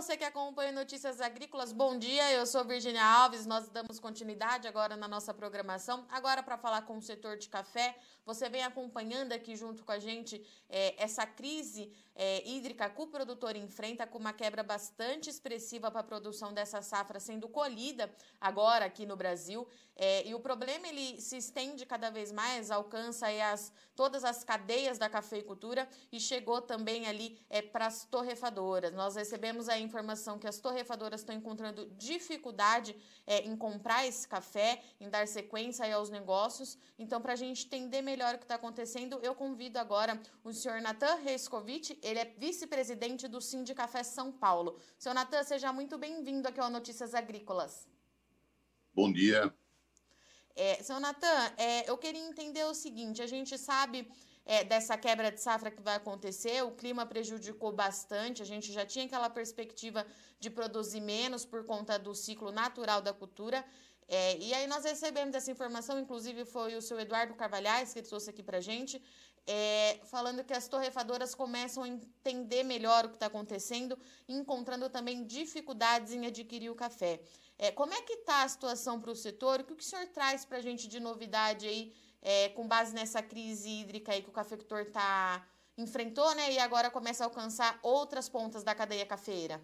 você que acompanha Notícias Agrícolas, bom dia, eu sou Virginia Alves, nós damos continuidade agora na nossa programação, agora para falar com o setor de café, você vem acompanhando aqui junto com a gente essa crise hídrica que o produtor enfrenta, com uma quebra bastante expressiva para a produção dessa safra sendo colhida agora aqui no Brasil, e o problema ele se estende cada vez mais, alcança aí todas as cadeias da cafeicultura e chegou também ali para as torrefadoras. Nós recebemos a informação que as torrefadoras estão encontrando dificuldade em comprar esse café, em dar sequência aí aos negócios. Então, para a gente entender melhor o que está acontecendo, eu convido agora o senhor Natan Reiskovic, ele é vice-presidente do Sindicafé São Paulo. Senhor Natan, seja muito bem-vindo aqui ao Notícias Agrícolas. Bom dia. Senhor Natan, eu queria entender o seguinte, a gente sabe dessa quebra de safra que vai acontecer, o clima prejudicou bastante, a gente já tinha aquela perspectiva de produzir menos por conta do ciclo natural da cultura, e aí nós recebemos essa informação, inclusive foi o seu Eduardo Carvalhais que trouxe aqui para a gente, falando que as torrefadoras começam a entender melhor o que está acontecendo, encontrando também dificuldades em adquirir o café. Como é que está a situação para o setor? O que o senhor traz para a gente de novidade aí, com base nessa crise hídrica aí que o cafeicultor enfrentou, né? E agora começa a alcançar outras pontas da cadeia cafeira?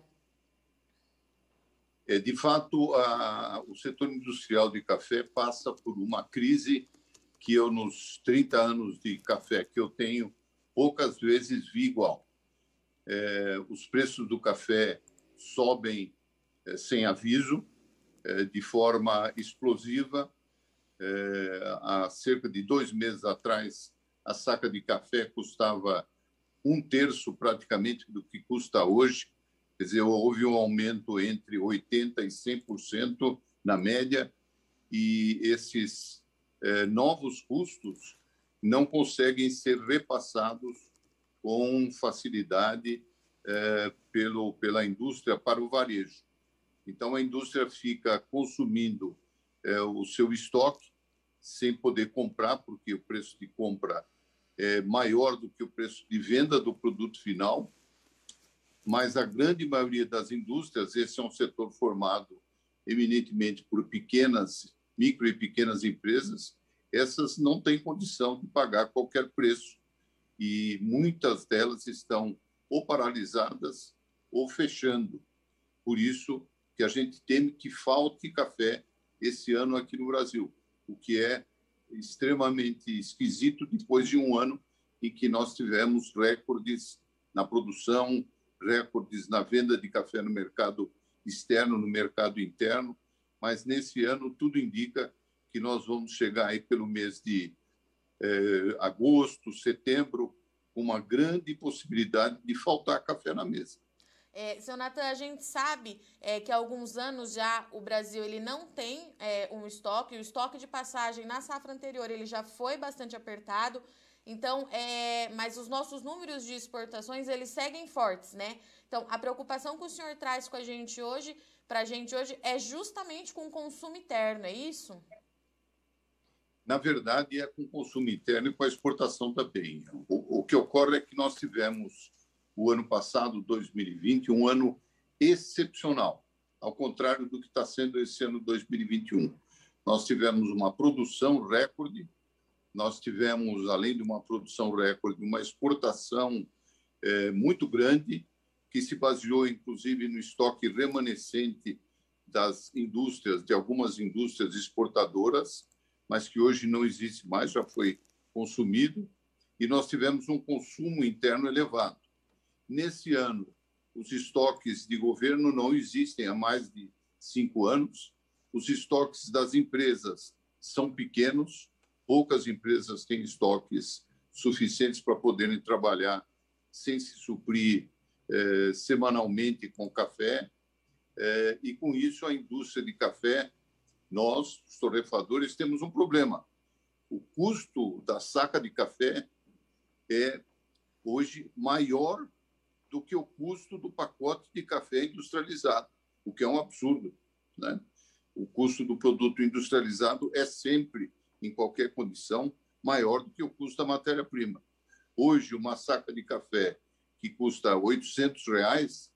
De fato, o setor industrial de café passa por uma crise que eu, nos 30 anos de café que eu tenho, poucas vezes vi igual. Os preços do café sobem sem aviso, de forma explosiva. Há cerca de 2 meses atrás, a saca de café custava 1/3 praticamente do que custa hoje. Quer dizer, houve um aumento entre 80% e 100% na média, e esses novos custos não conseguem ser repassados com facilidade pela indústria para o varejo. Então, a indústria fica consumindo o seu estoque sem poder comprar, porque o preço de compra é maior do que o preço de venda do produto final. Mas a grande maioria das indústrias, esse é um setor formado eminentemente por micro e pequenas empresas, essas não têm condição de pagar qualquer preço, e muitas delas estão ou paralisadas ou fechando. Por isso que a gente teme que falte café esse ano aqui no Brasil, o que é extremamente esquisito depois de um ano em que nós tivemos recordes na produção, recordes na venda de café no mercado externo, no mercado interno, mas nesse ano tudo indica que nós vamos chegar aí pelo mês de agosto, setembro, com uma grande possibilidade de faltar café na mesa. Seu Natan, a gente sabe que há alguns anos já o Brasil ele não tem um estoque, o estoque de passagem na safra anterior ele já foi bastante apertado, então, mas os nossos números de exportações eles seguem fortes, né? Então, a preocupação que o senhor traz com a gente hoje, para a gente hoje, é justamente com o consumo interno, é isso? Na verdade, é com o consumo interno e com a exportação também. O que ocorre é que nós tivemos o ano passado, 2020, um ano excepcional, ao contrário do que está sendo esse ano 2021. Nós tivemos uma produção recorde, nós tivemos, além de uma produção recorde, uma exportação muito grande, que se baseou, inclusive, no estoque remanescente das indústrias, de algumas indústrias exportadoras, mas que hoje não existe mais, já foi consumido, e nós tivemos um consumo interno elevado. Nesse ano, os estoques de governo não existem há mais de 5 anos, os estoques das empresas são pequenos, poucas empresas têm estoques suficientes para poderem trabalhar sem se suprir semanalmente com café, e com isso a indústria de café, nós, os torrefadores, temos um problema. O custo da saca de café é hoje maior do que o custo do pacote de café industrializado, o que é um absurdo, né? O custo do produto industrializado é sempre, em qualquer condição, maior do que o custo da matéria-prima. Hoje, uma saca de café que custa R$ 800,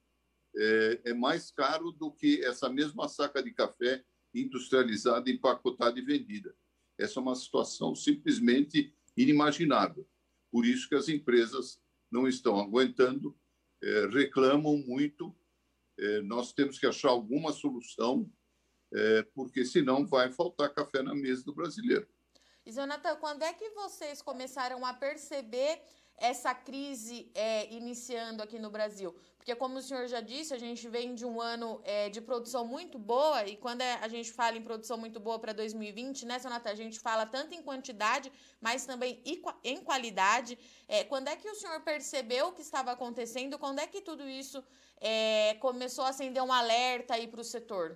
é mais caro do que essa mesma saca de café industrializada, empacotada e vendida. Essa é uma situação simplesmente inimaginável. Por isso que as empresas não estão aguentando, reclamam muito. Nós temos que achar alguma solução, porque senão vai faltar café na mesa do brasileiro. E, seu Natan, quando é que vocês começaram a perceber essa crise iniciando aqui no Brasil? Porque, como o senhor já disse, a gente vem de um ano de produção muito boa, e quando a gente fala em produção muito boa para 2020, né, seu Natan, a gente fala tanto em quantidade, mas também em qualidade. Quando é que o senhor percebeu o que estava acontecendo? Quando é que tudo isso começou a acender um alerta aí para o setor?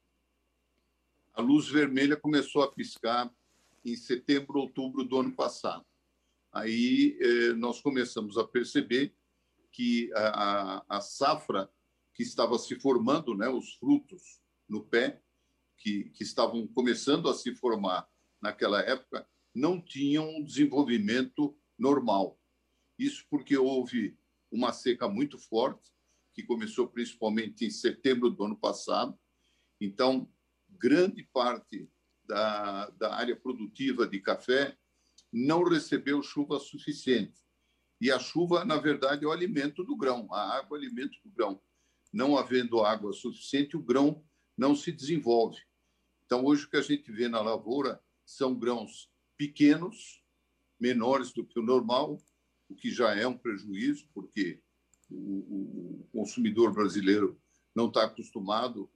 A luz vermelha começou a piscar em setembro, outubro do ano passado. Aí nós começamos a perceber que a safra que estava se formando, né, os frutos no pé, que estavam começando a se formar naquela época, não tinham um desenvolvimento normal. Isso porque houve uma seca muito forte, que começou principalmente em setembro do ano passado. Então, grande parte da área produtiva de café não recebeu chuva suficiente. E a chuva, na verdade, é o alimento do grão. A água é o alimento do grão. Não havendo água suficiente, o grão não se desenvolve. Então, hoje, o que a gente vê na lavoura são grãos pequenos, menores do que o normal, o que já é um prejuízo, porque o consumidor brasileiro não está acostumado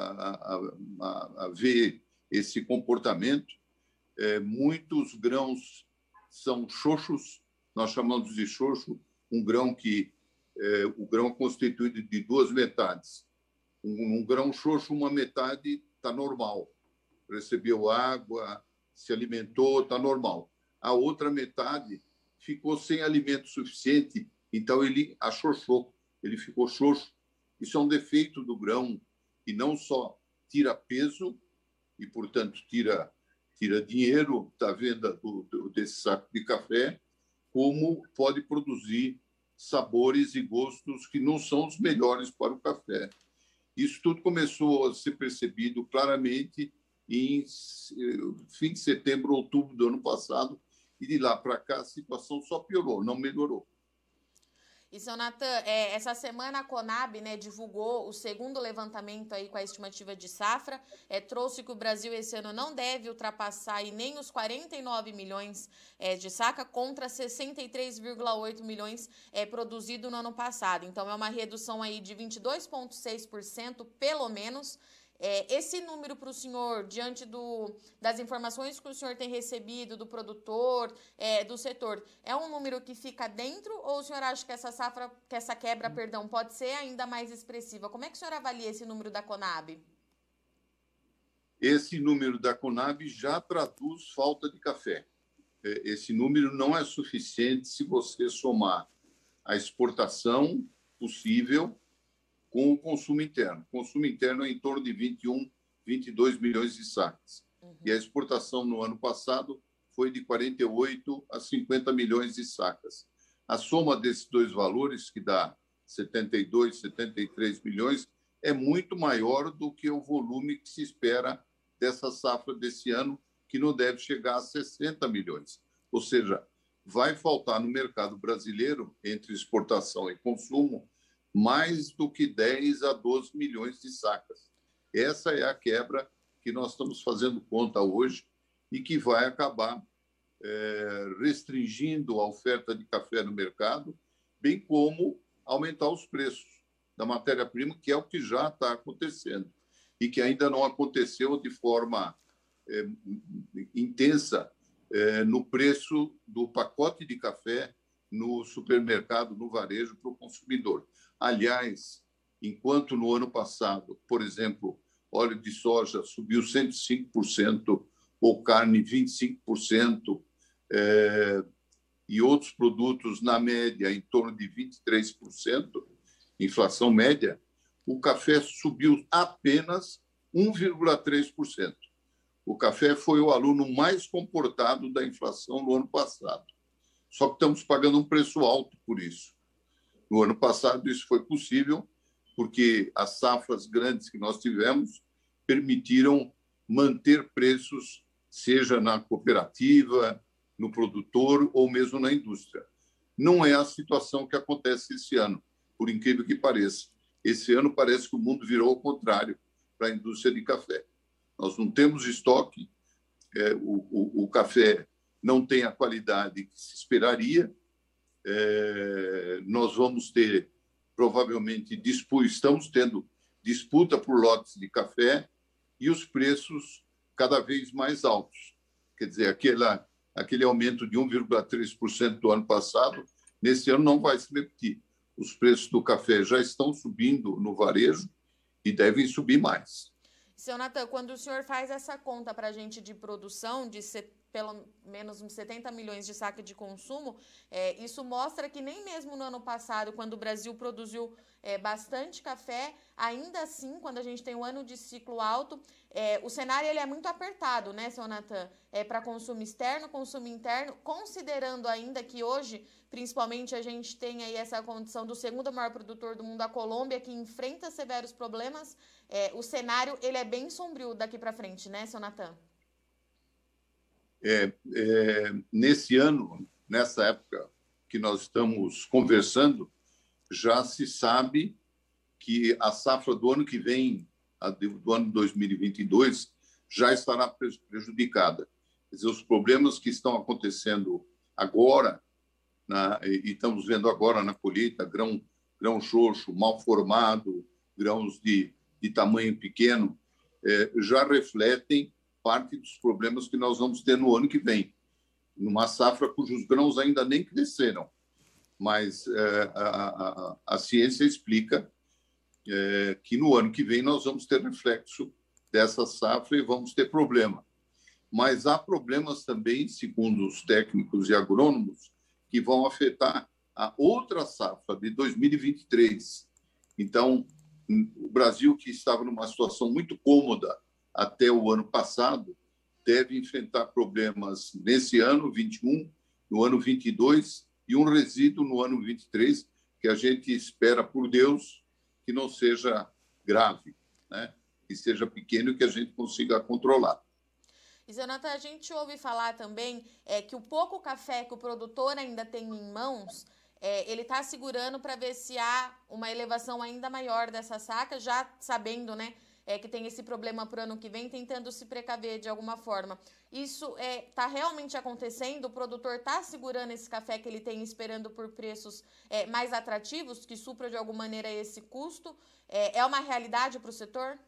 a ver esse comportamento. Muitos grãos são xoxos, nós chamamos de xoxo um grão que o grão é constituído de duas metades. Um grão xoxo, uma metade está normal, recebeu água, se alimentou, está normal. A outra metade ficou sem alimento suficiente, então ele achoxou, ele ficou xoxo. Isso é um defeito do grão que não só tira peso e, portanto, tira dinheiro da venda desse saco de café, como pode produzir sabores e gostos que não são os melhores para o café. Isso tudo começou a ser percebido claramente em fim de setembro, outubro do ano passado, e de lá para cá a situação só piorou, não melhorou. E, seu Natan, essa semana a Conab, né, divulgou o segundo levantamento aí com a estimativa de safra, trouxe que o Brasil esse ano não deve ultrapassar aí nem os 49 milhões de saca contra 63,8 milhões produzido no ano passado. Então, é uma redução aí de 22,6%, pelo menos. Esse número para o senhor, diante das informações que o senhor tem recebido do produtor, do setor, é um número que fica dentro, ou o senhor acha que essa quebra, pode ser ainda mais expressiva? Como é que o senhor avalia esse número da Conab? Esse número da Conab já traduz falta de café. Esse número não é suficiente se você somar a exportação possível com o consumo interno. O consumo interno é em torno de 21, 22 milhões de sacas. Uhum. E a exportação no ano passado foi de 48 a 50 milhões de sacas. A soma desses dois valores, que dá 72, 73 milhões, é muito maior do que o volume que se espera dessa safra desse ano, que não deve chegar a 60 milhões. Ou seja, vai faltar no mercado brasileiro, entre exportação e consumo, mais do que 10 a 12 milhões de sacas. Essa é a quebra que nós estamos fazendo conta hoje e que vai acabar restringindo a oferta de café no mercado, bem como aumentar os preços da matéria-prima, que é o que já está acontecendo e que ainda não aconteceu de forma intensa no preço do pacote de café no supermercado, no varejo, para o consumidor. Aliás, enquanto no ano passado, por exemplo, óleo de soja subiu 105%, ou carne 25%, e outros produtos, na média, em torno de 23%, inflação média, o café subiu apenas 1,3%. O café foi o aluno mais comportado da inflação no ano passado. Só que estamos pagando um preço alto por isso. No ano passado, isso foi possível porque as safras grandes que nós tivemos permitiram manter preços, seja na cooperativa, no produtor ou mesmo na indústria. Não é a situação que acontece esse ano, por incrível que pareça. Esse ano parece que o mundo virou ao contrário para a indústria de café. Nós não temos estoque, o café não tem a qualidade que se esperaria. Nós vamos ter, provavelmente, estamos tendo disputa por lotes de café e os preços cada vez mais altos. Quer dizer, aquele aumento de 1,3% do ano passado, nesse ano não vai se repetir. Os preços do café já estão subindo no varejo e devem subir mais. Seu Natan, quando o senhor faz essa conta para a gente de produção, pelo menos uns 70 milhões de saca de consumo, isso mostra que nem mesmo no ano passado, quando o Brasil produziu bastante café, ainda assim, quando a gente tem um ano de ciclo alto, o cenário ele é muito apertado, né, seu Natan? Para consumo externo, consumo interno, considerando ainda que hoje, principalmente, a gente tem aí essa condição do segundo maior produtor do mundo, a Colômbia, que enfrenta severos problemas, o cenário ele é bem sombrio daqui para frente, né, seu Natan? Nesse ano, nessa época que nós estamos conversando, já se sabe que a safra do ano que vem, do ano 2022, já estará prejudicada. Quer dizer, os problemas que estão acontecendo agora, e estamos vendo agora na colheita, grão xoxo, mal formado, grãos de tamanho pequeno, já refletem parte dos problemas que nós vamos ter no ano que vem, numa safra cujos grãos ainda nem cresceram. Mas a ciência explica que no ano que vem nós vamos ter reflexo dessa safra e vamos ter problema. Mas há problemas também, segundo os técnicos e agrônomos, que vão afetar a outra safra de 2023. Então, o Brasil, que estava numa situação muito cômoda até o ano passado, deve enfrentar problemas nesse ano, 21, no ano 22, e um resíduo no ano 23, que a gente espera, por Deus, que não seja grave, né? Que seja pequeno e que a gente consiga controlar. E, seu Natan, a gente ouve falar também que o pouco café que o produtor ainda tem em mãos, ele está segurando para ver se há uma elevação ainda maior dessa saca, já sabendo, né, que tem esse problema para o ano que vem, tentando se precaver de alguma forma. Isso está realmente acontecendo? O produtor está segurando esse café que ele tem, esperando por preços mais atrativos, que supra de alguma maneira esse custo? É uma realidade para o setor?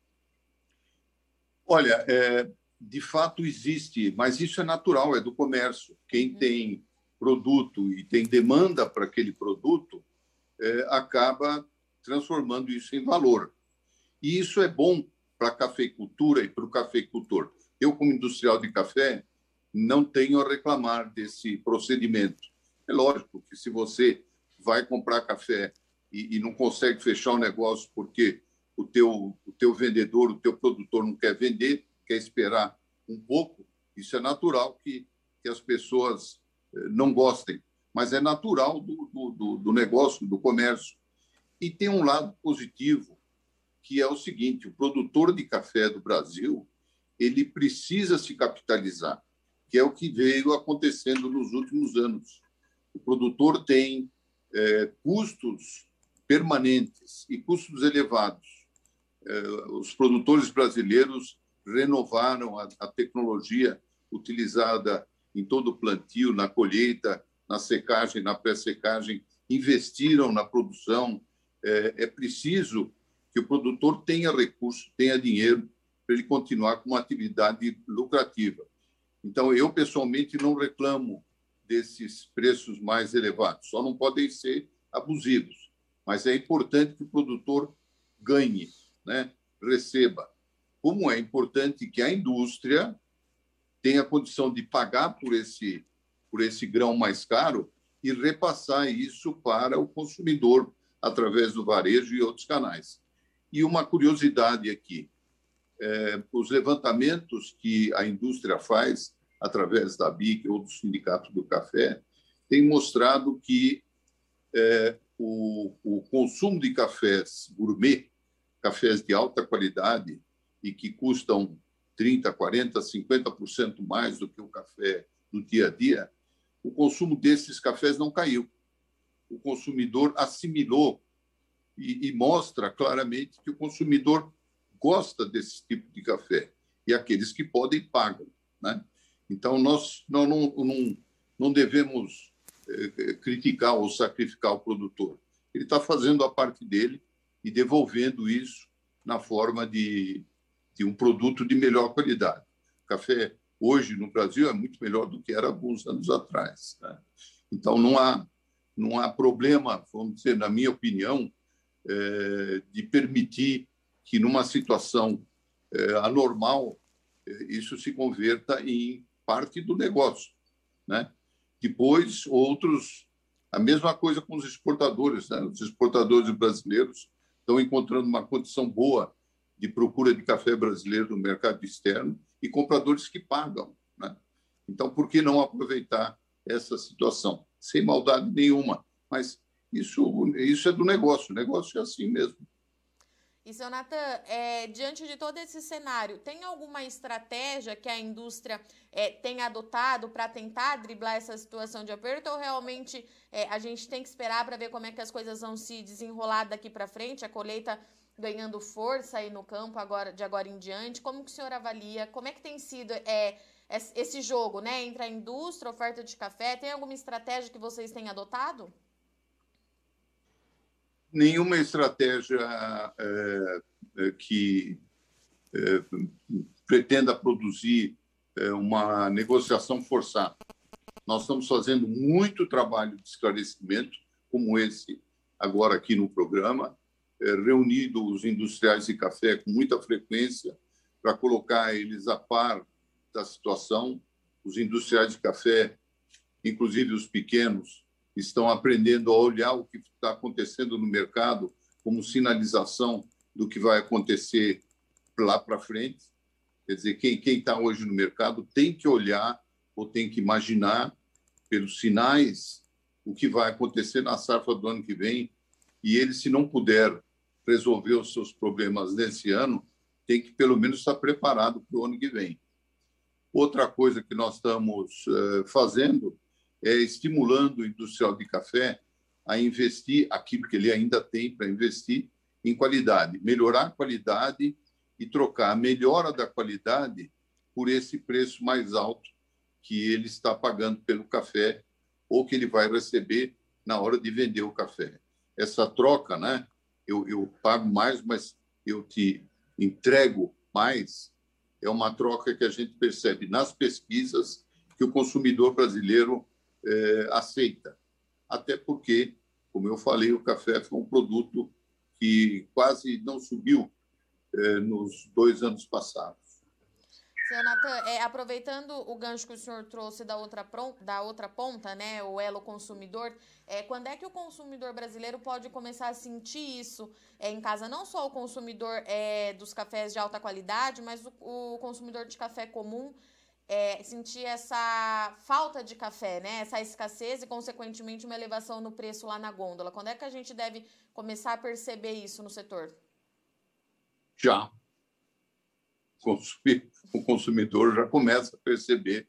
Olha, de fato existe, mas isso é natural, é do comércio. Quem tem produto e tem demanda para aquele produto acaba transformando isso em valor. E isso é bom para a cafeicultura e para o cafeicultor. Eu, como industrial de café, não tenho a reclamar desse procedimento. É lógico que se você vai comprar café e não consegue fechar o negócio porque o teu vendedor, o teu produtor não quer vender, quer esperar um pouco, isso é natural que as pessoas não gostem. Mas é natural do negócio, do comércio. E tem um lado positivo, que é o seguinte: o produtor de café do Brasil ele precisa se capitalizar, que é o que veio acontecendo nos últimos anos. O produtor tem custos permanentes e custos elevados. Os produtores brasileiros renovaram a tecnologia utilizada em todo o plantio, na colheita, na secagem, na pré-secagem, investiram na produção. É preciso que o produtor tenha recurso, tenha dinheiro para ele continuar com uma atividade lucrativa. Então, eu, pessoalmente, não reclamo desses preços mais elevados, só não podem ser abusivos. Mas é importante que o produtor ganhe, né? Receba. Como é importante que a indústria tenha condição de pagar por esse grão mais caro e repassar isso para o consumidor através do varejo e outros canais. E uma curiosidade aqui, os levantamentos que a indústria faz através da BIC ou do Sindicato do Café têm mostrado que o consumo de cafés gourmet, cafés de alta qualidade e que custam 30%, 40%, 50% mais do que o café do dia a dia, o consumo desses cafés não caiu. O consumidor assimilou e mostra claramente que o consumidor gosta desse tipo de café. E aqueles que podem, pagam, né? Então, nós não devemos criticar ou sacrificar o produtor. Ele está fazendo a parte dele e devolvendo isso na forma de um produto de melhor qualidade. O café, hoje, no Brasil, é muito melhor do que era alguns anos atrás, né? Então, não há problema, vamos dizer, na minha opinião, de permitir que, numa situação anormal, isso se converta em parte do negócio, né? Depois, outros... A mesma coisa com os exportadores, né? Os exportadores brasileiros estão encontrando uma condição boa de procura de café brasileiro no mercado externo e compradores que pagam, né? Então, por que não aproveitar essa situação? Sem maldade nenhuma, mas isso é do negócio. O negócio é assim mesmo. E, seu Natan, diante de todo esse cenário, tem alguma estratégia que a indústria tem adotado para tentar driblar essa situação de aperto, ou realmente a gente tem que esperar para ver como é que as coisas vão se desenrolar daqui para frente, a colheita ganhando força aí no campo de agora em diante? Como que o senhor avalia? Como é que tem sido esse jogo, né, entre a indústria, a oferta de café? Tem alguma estratégia que vocês têm adotado? Nenhuma estratégia que pretenda produzir uma negociação forçada. Nós estamos fazendo muito trabalho de esclarecimento, como esse agora aqui no programa, reunindo os industriais de café com muita frequência para colocar eles a par da situação. Os industriais de café, inclusive os pequenos, estão aprendendo a olhar o que está acontecendo no mercado como sinalização do que vai acontecer lá para frente. Quer dizer, quem está hoje no mercado tem que olhar ou tem que imaginar, pelos sinais, o que vai acontecer na safra do ano que vem. E ele, se não puder resolver os seus problemas nesse ano, tem que, pelo menos, estar preparado para o ano que vem. Outra coisa que nós estamos fazendo é estimulando o industrial de café a investir aquilo que ele ainda tem para investir em qualidade, melhorar a qualidade e trocar a melhora da qualidade por esse preço mais alto que ele está pagando pelo café ou que ele vai receber na hora de vender o café. Essa troca, né? Eu pago mais, mas eu te entrego mais, é uma troca que a gente percebe nas pesquisas que o consumidor brasileiro aceita. Até porque, como eu falei, o café foi um produto que quase não subiu nos 2 anos passados. Seu Natan, aproveitando o gancho que o senhor trouxe da outra ponta, né, o elo consumidor, quando é que o consumidor brasileiro pode começar a sentir isso em casa? Não só o consumidor dos cafés de alta qualidade, mas o consumidor de café comum, sentir essa falta de café, né, essa escassez e, consequentemente, uma elevação no preço lá na gôndola. Quando é que a gente deve começar a perceber isso no setor? Já. O consumidor já começa a perceber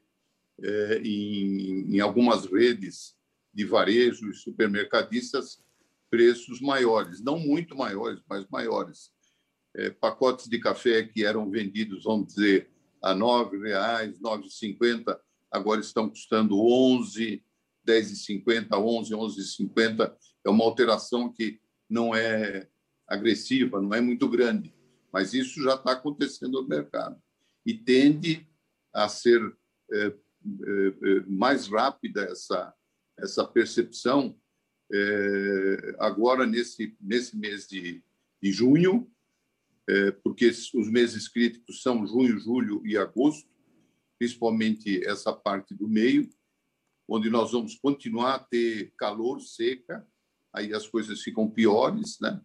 em algumas redes de varejo e supermercadistas preços maiores, não muito maiores, mas maiores. Pacotes de café que eram vendidos, vamos dizer, a R$ 9,00, R$ 9,50, agora estão custando 11, R$ 10,50, 11, R$ 11,50. É uma alteração que não é agressiva, não é muito grande, mas isso já está acontecendo no mercado e tende a ser mais rápida essa percepção agora nesse mês de junho, porque os meses críticos são junho, julho e agosto, principalmente essa parte do meio, onde nós vamos continuar a ter calor, seca, aí as coisas ficam piores, né?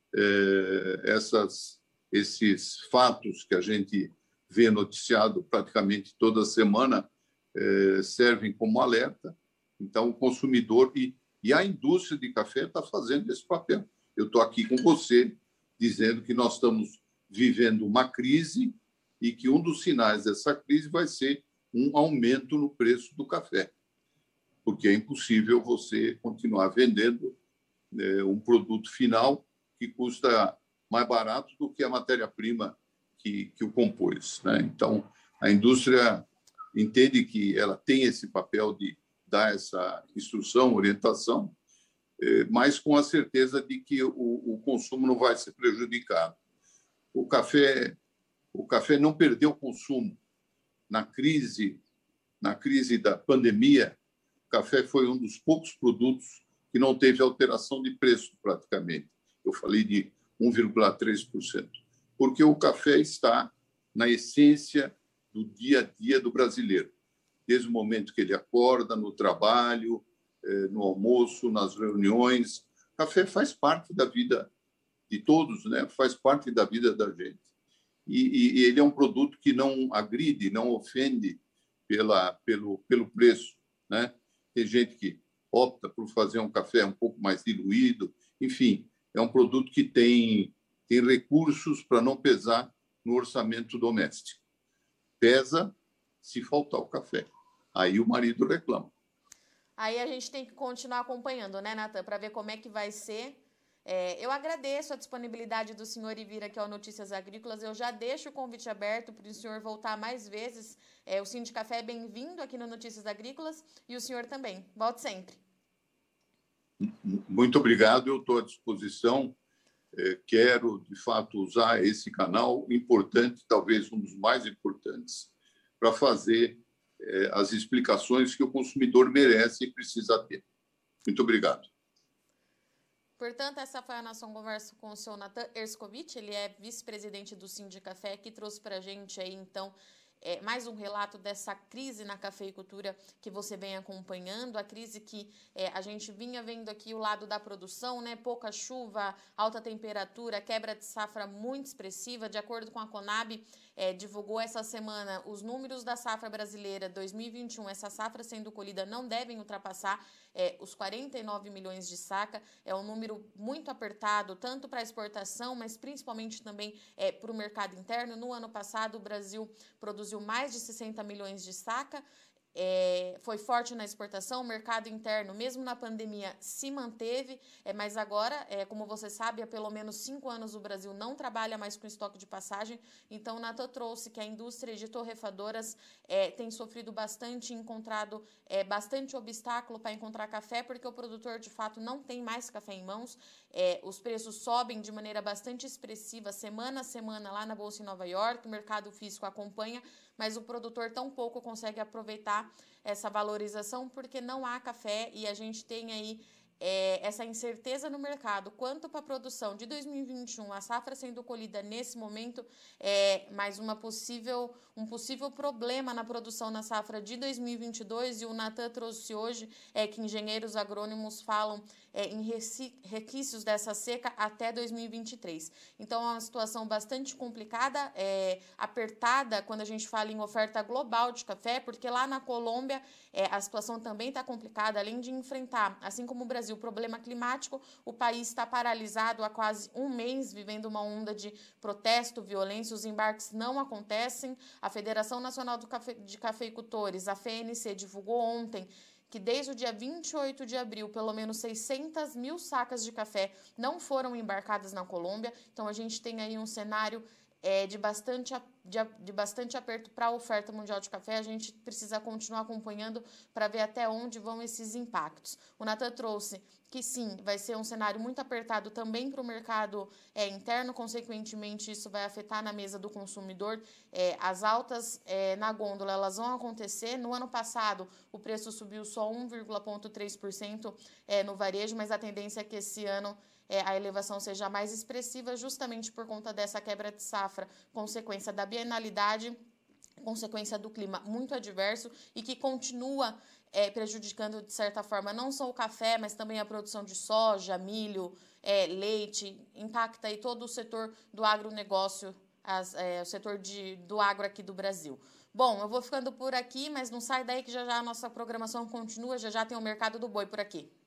Esses fatos que a gente vê noticiado praticamente toda semana servem como alerta. Então, o consumidor, e E a indústria de café está fazendo esse papel. Eu estou aqui com você dizendo que nós estamos vivendo uma crise e que um dos sinais dessa crise vai ser um aumento no preço do café, porque é impossível você continuar vendendo um produto final que custa mais barato do que a matéria-prima que o compôs, né? Então, a indústria entende que ela tem esse papel de dar essa instrução, orientação, mas com a certeza de que o consumo não vai ser prejudicado. O café não perdeu o consumo. Na crise da pandemia, o café foi um dos poucos produtos que não teve alteração de preço, praticamente. Eu falei de 1,3%, porque o café está na essência do dia a dia do brasileiro, desde o momento que ele acorda, no trabalho, no almoço, nas reuniões. O café faz parte da vida de todos, né? Faz parte da vida da gente. E ele é um produto que não agride, não ofende pelo preço, né? Tem gente que opta por fazer um café um pouco mais diluído. Enfim, é um produto que tem recursos para não pesar no orçamento doméstico. Pesa se faltar o café. Aí o marido reclama. Aí a gente tem que continuar acompanhando, né, Natan, para ver como é que vai ser. Eu agradeço a disponibilidade do senhor em vir aqui ao Notícias Agrícolas. Eu já deixo o convite aberto para o senhor voltar mais vezes. O Sindicafé é bem-vindo aqui no Notícias Agrícolas e o senhor também. Volte sempre. Muito obrigado, eu estou à disposição. Quero, de fato, usar esse canal importante, talvez um dos mais importantes, para fazer as explicações que o consumidor merece e precisa ter. Muito obrigado. Portanto, essa foi a nossa conversa com o senhor Natan Erskovich, ele é vice-presidente do Sindicafé, que trouxe para a gente aí, então, mais um relato dessa crise na cafeicultura que você vem acompanhando, a crise que a gente vinha vendo aqui o lado da produção, né? Pouca chuva, alta temperatura, quebra de safra muito expressiva. De acordo com a Conab, divulgou essa semana os números da safra brasileira 2021, essa safra sendo colhida não devem ultrapassar os 49 milhões de saca. É um número muito apertado, tanto para exportação, mas principalmente também para o mercado interno. No ano passado, o Brasil produziu mais de 60 milhões de saca. Foi forte na exportação, o mercado interno, mesmo na pandemia, se manteve, mas agora, como você sabe, há pelo menos 5 anos o Brasil não trabalha mais com estoque de passagem. Então, o Natan trouxe que a indústria de torrefadoras tem sofrido bastante, encontrado bastante obstáculo para encontrar café, porque o produtor, de fato, não tem mais café em mãos. Os preços sobem de maneira bastante expressiva, semana a semana, lá na Bolsa em Nova York, o mercado físico acompanha, mas o produtor tão pouco consegue aproveitar essa valorização porque não há café e a gente tem aí essa incerteza no mercado quanto para a produção de 2021, a safra sendo colhida nesse momento, mais um possível problema na produção na safra de 2022, e o Natan trouxe hoje que engenheiros agrônomos falam em resquícios dessa seca até 2023. Então, é uma situação bastante complicada, apertada quando a gente fala em oferta global de café, porque lá na Colômbia a situação também está complicada, além de enfrentar, assim como o Brasil, o problema climático, o país está paralisado há quase um mês, vivendo uma onda de protesto, violência, os embarques não acontecem. A Federação Nacional de Cafeicultores, a FNC, divulgou ontem que desde o dia 28 de abril, pelo menos 600 mil sacas de café não foram embarcadas na Colômbia. Então, a gente tem aí um cenário de bastante aperto para a oferta mundial de café. A gente precisa continuar acompanhando para ver até onde vão esses impactos. O Natan trouxe que sim, vai ser um cenário muito apertado também para o mercado interno, consequentemente isso vai afetar na mesa do consumidor. As altas na gôndola, elas vão acontecer. No ano passado, o preço subiu só 1,3% no varejo, mas a tendência é que esse ano a elevação seja mais expressiva, justamente por conta dessa quebra de safra, consequência da bienalidade, consequência do clima muito adverso e que continua prejudicando, de certa forma, não só o café, mas também a produção de soja, milho, leite, impacta aí todo o setor do agronegócio, o setor do agro aqui do Brasil. Bom, eu vou ficando por aqui, mas não sai daí que já a nossa programação continua, já tem o Mercado do Boi por aqui.